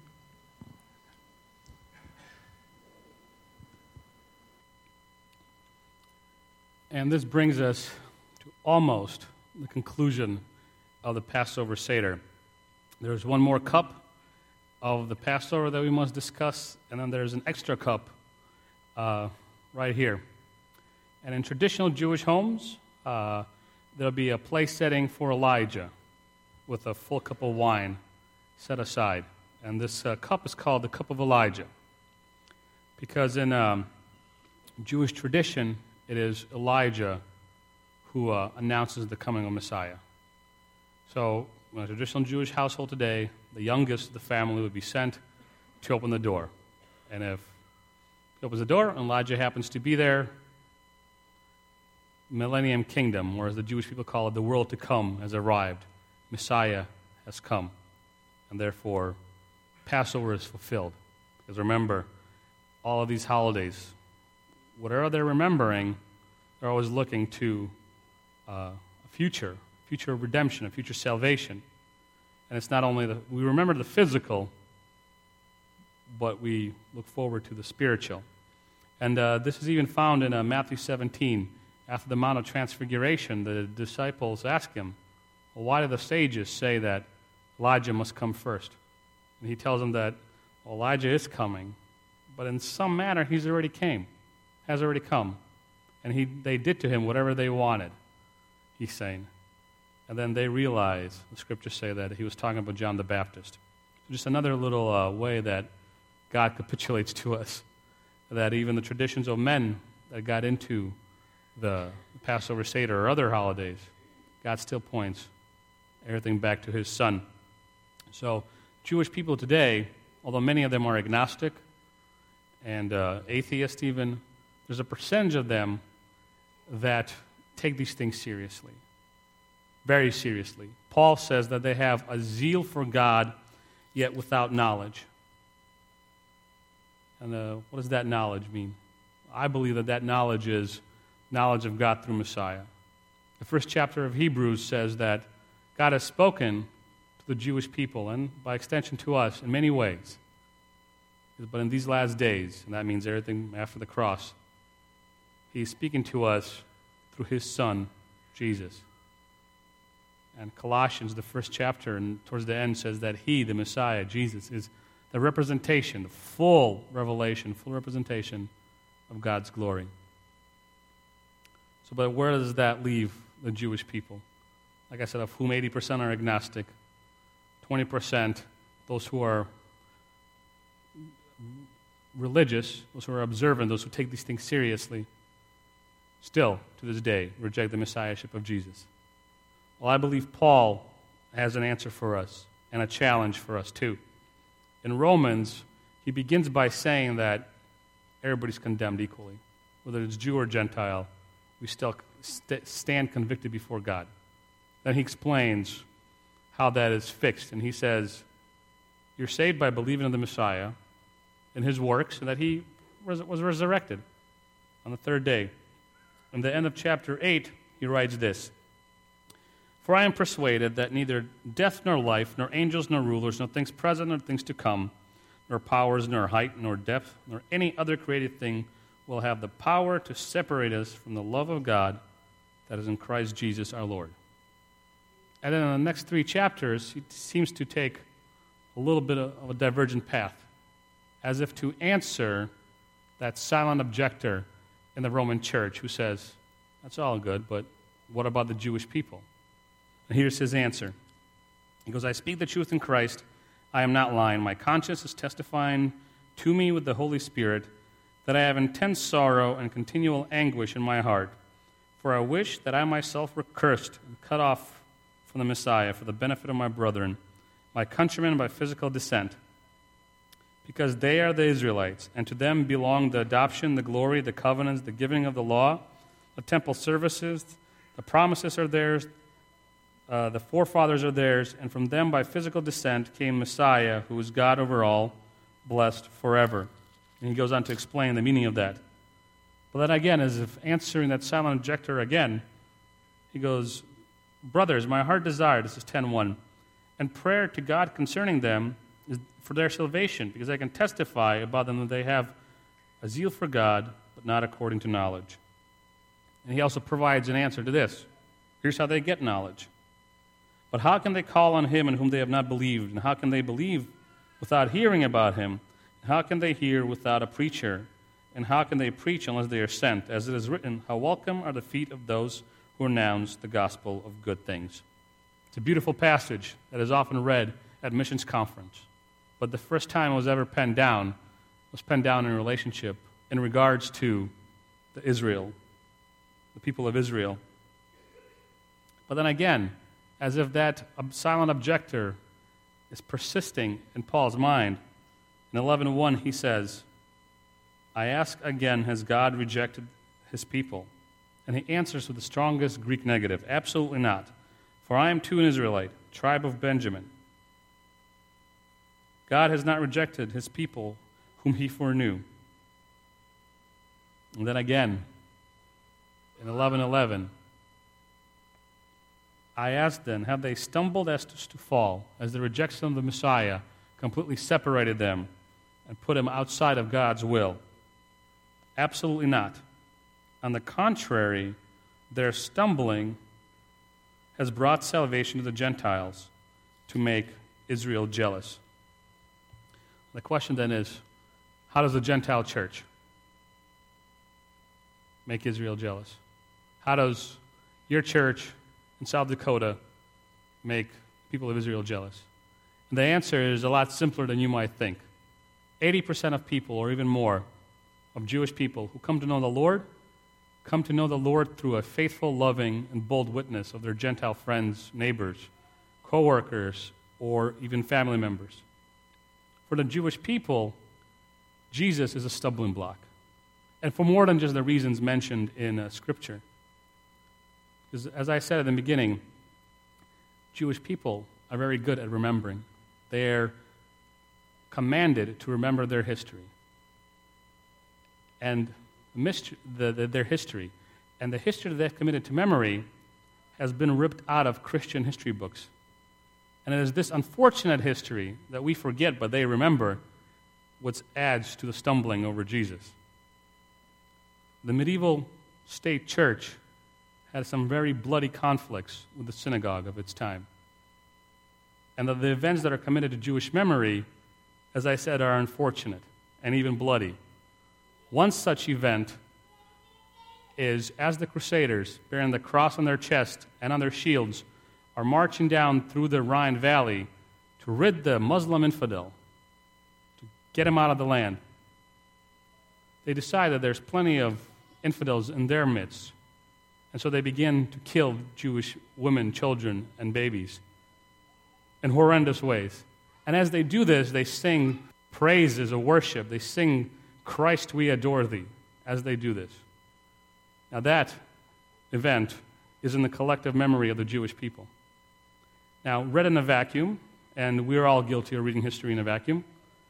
And this brings us to almost the conclusion of the Passover Seder. There's one more cup of the Passover that we must discuss, and then there's an extra cup uh, right here. And in traditional Jewish homes, uh, there'll be a place setting for Elijah with a full cup of wine set aside. And this uh, cup is called the cup of Elijah, because in um, Jewish tradition, it is Elijah who uh, announces the coming of Messiah. So in a traditional Jewish household today, the youngest of the family would be sent to open the door. And if he opens the door and Elijah happens to be there, Millennium Kingdom, or as the Jewish people call it, the world to come, has arrived. Messiah has come. And therefore, Passover is fulfilled. Because remember, all of these holidays, whatever they're remembering, they're always looking to uh, a future, future redemption, a future salvation. And it's not only the, we remember the physical, but we look forward to the spiritual. And uh, this is even found in uh, Matthew seventeen. After the Mount of Transfiguration, the disciples ask him, well, why do the sages say that Elijah must come first? And he tells them that well, Elijah is coming, but in some manner he's already came, has already come. And he, they did to him whatever they wanted, he's saying. And then they realize, the scriptures say that he was talking about John the Baptist. So just another little uh, way that God capitulates to us, that even the traditions of men that got into the Passover Seder or other holidays, God still points everything back to his Son. So Jewish people today, although many of them are agnostic and uh, atheist even, there's a percentage of them that take these things seriously, very seriously. Paul says that they have a zeal for God, yet without knowledge. And uh, what does that knowledge mean? I believe that that knowledge is knowledge of God through Messiah. The first chapter of Hebrews says that God has spoken to the Jewish people, and by extension to us, in many ways. But in these last days, and that means everything after the cross, he's speaking to us through his Son, Jesus. And Colossians, the first chapter, and towards the end, says that he, the Messiah, Jesus, is the representation, the full revelation, full representation of God's glory. So, but where does that leave the Jewish people? Like I said, of whom eighty percent are agnostic, twenty percent those who are religious, those who are observant, those who take these things seriously, still, to this day, reject the messiahship of Jesus. Well, I believe Paul has an answer for us and a challenge for us, too. In Romans, he begins by saying that everybody's condemned equally. Whether it's Jew or Gentile, we still st- stand convicted before God. Then he explains how that is fixed, and he says, you're saved by believing in the Messiah, in his works, and that he res- was resurrected on the third day. In the end of chapter eight, he writes this, for I am persuaded that neither death nor life, nor angels nor rulers, nor things present nor things to come, nor powers, nor height, nor depth, nor any other created thing will have the power to separate us from the love of God that is in Christ Jesus our Lord. And then in the next three chapters, he seems to take a little bit of a divergent path, as if to answer that silent objector in the Roman church who says, that's all good, but what about the Jewish people? And here's his answer. He goes, I speak the truth in Christ. I am not lying. My conscience is testifying to me with the Holy Spirit that I have intense sorrow and continual anguish in my heart. For I wish that I myself were cursed and cut off from the Messiah for the benefit of my brethren, my countrymen by physical descent, because they are the Israelites, and to them belong the adoption, the glory, the covenants, the giving of the law, the temple services, the promises are theirs, uh, the forefathers are theirs, and from them by physical descent came Messiah, who is God over all, blessed forever. And he goes on to explain the meaning of that. But then again, as if answering that silent objector again, he goes, brothers, my heart desire, this is ten one, and prayer to God concerning them is for their salvation, because I can testify about them that they have a zeal for God, but not according to knowledge. And he also provides an answer to this. Here's how they get knowledge. But how can they call on him in whom they have not believed? And how can they believe without hearing about him? And how can they hear without a preacher? And how can they preach unless they are sent? As it is written, how welcome are the feet of those who announce the gospel of good things. It's a beautiful passage that is often read at missions conference. But the first time it was ever penned down was penned down in relationship in regards to the Israel, the people of Israel. But then again, as if that silent objector is persisting in Paul's mind, in eleven one he says, I ask again, has God rejected his people? And he answers with the strongest Greek negative, absolutely not. For I am too an Israelite, tribe of Benjamin. God has not rejected his people whom he foreknew. And then again, in eleven eleven, I asked then, have they stumbled as to fall, as the rejection of the Messiah completely separated them and put them outside of God's will? Absolutely not. On the contrary, their stumbling has brought salvation to the Gentiles to make Israel jealous. The question then is, how does the Gentile church make Israel jealous? How does your church in South Dakota make people of Israel jealous? And the answer is a lot simpler than you might think. eighty percent of people, or even more, of Jewish people who come to know the Lord, come to know the Lord through a faithful, loving, and bold witness of their Gentile friends, neighbors, co-workers, or even family members. For the Jewish people, Jesus is a stumbling block. And for more than just the reasons mentioned in uh, Scripture. Because as I said at the beginning, Jewish people are very good at remembering. They're commanded to remember their history. And the, the, their history. And the history that they've committed to memory has been ripped out of Christian history books. And it is this unfortunate history that we forget, but they remember, which adds to the stumbling over Jesus. The medieval state church had some very bloody conflicts with the synagogue of its time. And the, the events that are committed to Jewish memory, as I said, are unfortunate and even bloody. One such event is as the Crusaders, bearing the cross on their chest and on their shields, are marching down through the Rhine Valley to rid the Muslim infidel, to get him out of the land. They decide that there's plenty of infidels in their midst, and so they begin to kill Jewish women, children, and babies in horrendous ways. And as they do this, they sing praises of worship. They sing, Christ, we adore thee, as they do this. Now that event is in the collective memory of the Jewish people. Now, read in a vacuum, and we're all guilty of reading history in a vacuum,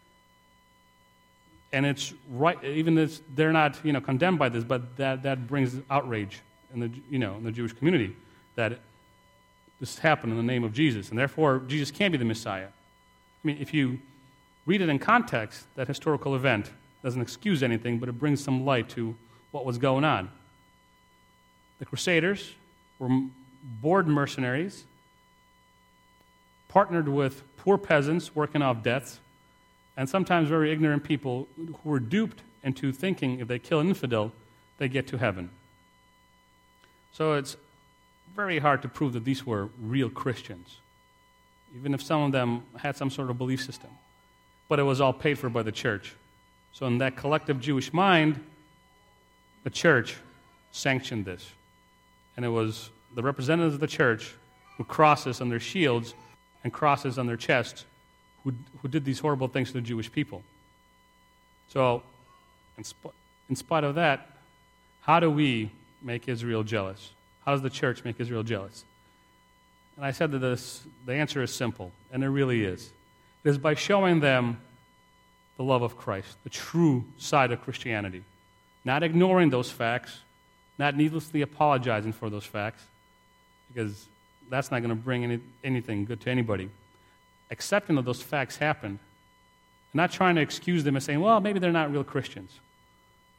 and it's right, even if they're not, you know, condemned by this, but that, that brings outrage in the, you know, in the Jewish community that this happened in the name of Jesus, and therefore Jesus can't be the Messiah. I mean, if you read it in context, that historical event doesn't excuse anything, but it brings some light to what was going on. The Crusaders were bored mercenaries, partnered with poor peasants working off debts, and sometimes very ignorant people who were duped into thinking if they kill an infidel, they get to heaven. So it's very hard to prove that these were real Christians, even if some of them had some sort of belief system. But it was all paid for by the church. So in that collective Jewish mind, the church sanctioned this. And it was the representatives of the church with crosses on their shields and crosses on their chests who, who did these horrible things to the Jewish people. So in, sp- in spite of that, how do we make Israel jealous? How does the church make Israel jealous? And I said that this, the answer is simple, and it really is. It is by showing them the love of Christ, the true side of Christianity. Not ignoring those facts, not needlessly apologizing for those facts, because that's not going to bring any, anything good to anybody. Accepting that those facts happened, and not trying to excuse them and saying, well, maybe they're not real Christians.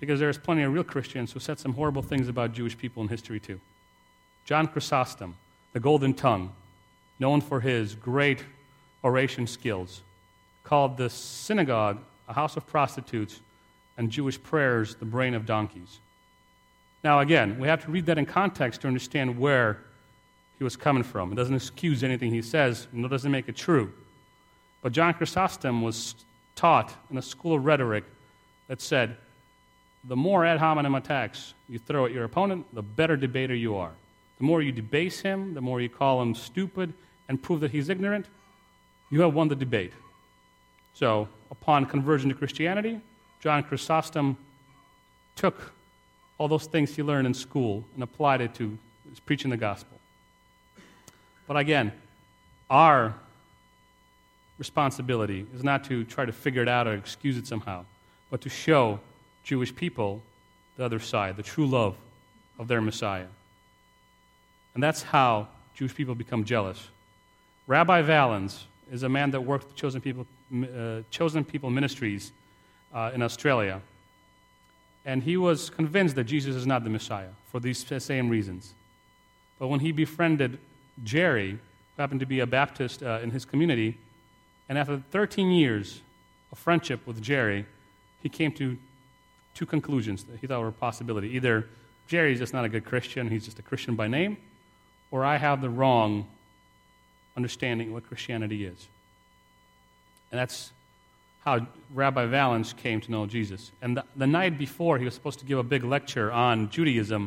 because there's plenty of real Christians who said some horrible things about Jewish people in history too. John Chrysostom, the Golden Tongue, known for his great oration skills, called the synagogue a house of prostitutes and Jewish prayers the brain of donkeys. Now again, we have to read that in context to understand where he was coming from. It doesn't excuse anything he says, and it doesn't make it true. But John Chrysostom was taught in a school of rhetoric that said, the more ad hominem attacks you throw at your opponent, the better debater you are. The more you debase him, the more you call him stupid and prove that he's ignorant, you have won the debate. So, upon conversion to Christianity, John Chrysostom took all those things he learned in school and applied it to his preaching the gospel. But again, our responsibility is not to try to figure it out or excuse it somehow, but to show Jewish people the other side, the true love of their Messiah. And that's how Jewish people become jealous. Rabbi Valens is a man that worked with Chosen People, uh, Chosen People Ministries uh, in Australia. And he was convinced that Jesus is not the Messiah for these same reasons. But when he befriended Jerry, who happened to be a Baptist uh, in his community, and after thirteen years of friendship with Jerry, he came to two conclusions that he thought were a possibility. Either Jerry's just not a good Christian, he's just a Christian by name, or I have the wrong understanding of what Christianity is. And that's how Rabbi Valens came to know Jesus. And the, the night before he was supposed to give a big lecture on Judaism,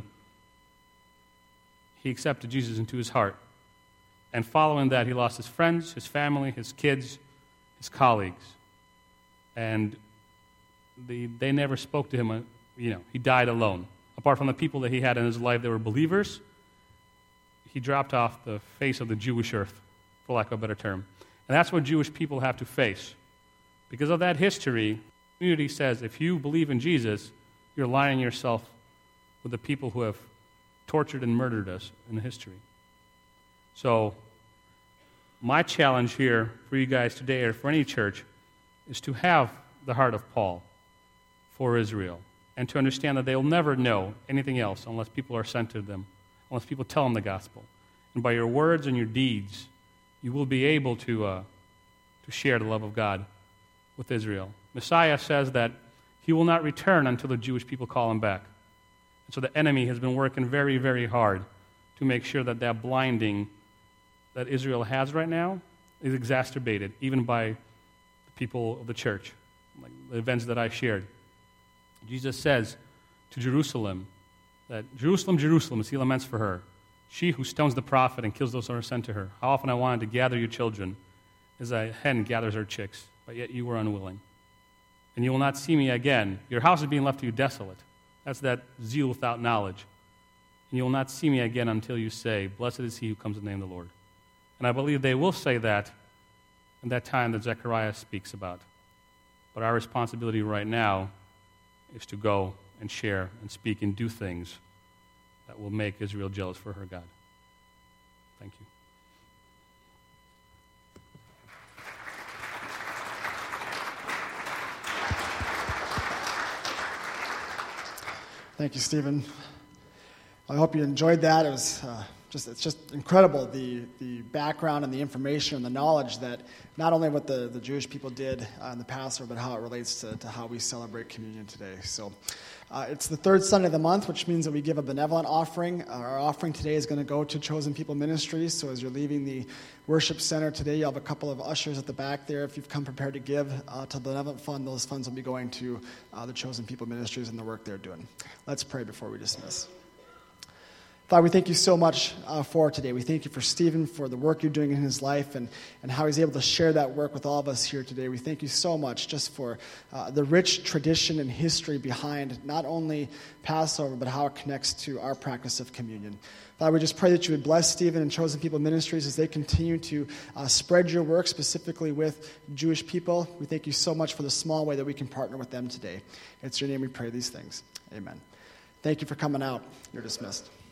he accepted Jesus into his heart. And following that, he lost his friends, his family, his kids, his colleagues. And the, they never spoke to him. Uh, you know, he died alone. Apart from the people that he had in his life that were believers, he dropped off the face of the Jewish earth, for lack of a better term. And that's what Jewish people have to face. Because of that history, the community says, if you believe in Jesus, you're aligning yourself with the people who have tortured and murdered us in history. So, my challenge here for you guys today, or for any church, is to have the heart of Paul for Israel, and to understand that they will never know anything else unless people are sent to them, unless people tell them the gospel. And by your words and your deeds, you will be able to uh, to share the love of God with Israel. Messiah says that he will not return until the Jewish people call him back. And so the enemy has been working very, very hard to make sure that that blinding that Israel has right now is exacerbated, even by the people of the church, like the events that I shared. Jesus says to Jerusalem that, Jerusalem, Jerusalem, as he laments for her, she who stones the prophet and kills those who are sent to her, how often I wanted to gather your children as a hen gathers her chicks, but yet you were unwilling. And you will not see me again. Your house is being left to you desolate. That's that zeal without knowledge. And you will not see me again until you say, blessed is he who comes in the name of the Lord. And I believe they will say that in that time that Zechariah speaks about. But our responsibility right now is to go and share and speak and do things that will make Israel jealous for her God. Thank you. Thank you, Stephen. I hope you enjoyed that. It was uh, just it's just incredible, the the background and the information and the knowledge that not only what the, the Jewish people did uh, in the Passover, but how it relates to, to how we celebrate communion today. So uh, it's the third Sunday of the month, which means that we give a benevolent offering. Uh, our offering today is going to go to Chosen People Ministries. So as you're leaving the worship center today, you'll have a couple of ushers at the back there. If you've come prepared to give uh, to the benevolent fund, those funds will be going to uh, the Chosen People Ministries and the work they're doing. Let's pray before we dismiss. Father, we thank you so much uh, for today. We thank you for Stephen, for the work you're doing in his life, and, and how he's able to share that work with all of us here today. We thank you so much just for uh, the rich tradition and history behind not only Passover, but how it connects to our practice of communion. Father, we just pray that you would bless Stephen and Chosen People Ministries as they continue to uh, spread your work, specifically with Jewish people. We thank you so much for the small way that we can partner with them today. It's your name we pray these things. Amen. Thank you for coming out. You're dismissed.